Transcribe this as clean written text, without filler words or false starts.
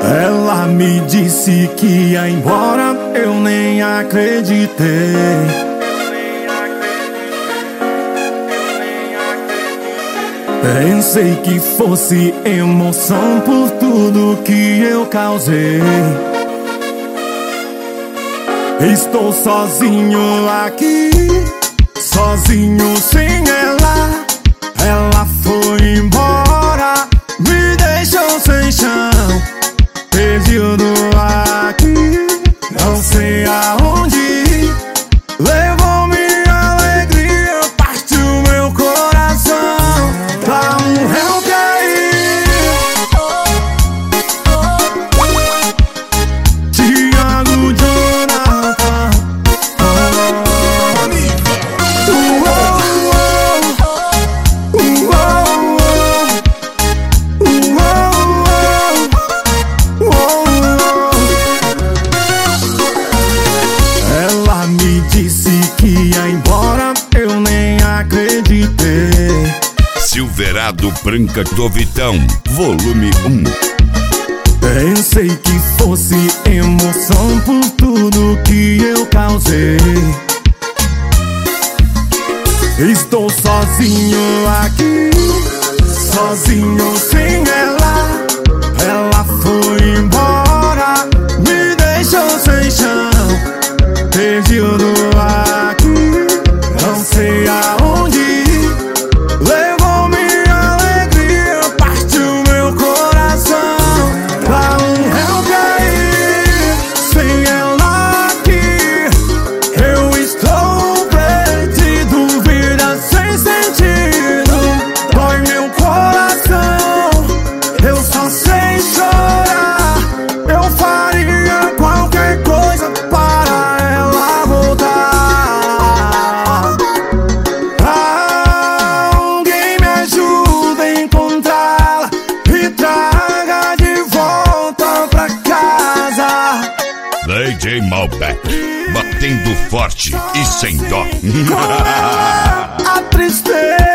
Ela me disse que ia embora, eu nem acreditei. Pensei que fosse emoção por tudo que eu causei. Estou sozinho aqui, sozinho sem ela. Ela foi embora, me deixou sem chão, perdido aqui, não sei aonde ir. Levou minha alegria, partiu meu coração. Dá um help aí, Thiago Jonathan. Ela me disse que ia embora, eu nem acreditei. Silverado Branca do Vitão, volume 1. Pensei que fosse emoção por tudo que eu causei. Estou sozinho aqui, sozinho sem ela. Ela foi embora, me deixou sem chão, perdido aqui, não sei aonde ir. Levou minha alegria, partiu meu coração. Dá um help aí, sem ela aqui, eu estou perdido, vida sem sentido. Dói meu coração, eu só sei chorar. Eu faria qualquer coisa para ela voltar. Alguém me ajuda a encontrá-la e traga de volta pra casa. DJ Malbec, batendo forte e sem dó. A tristeza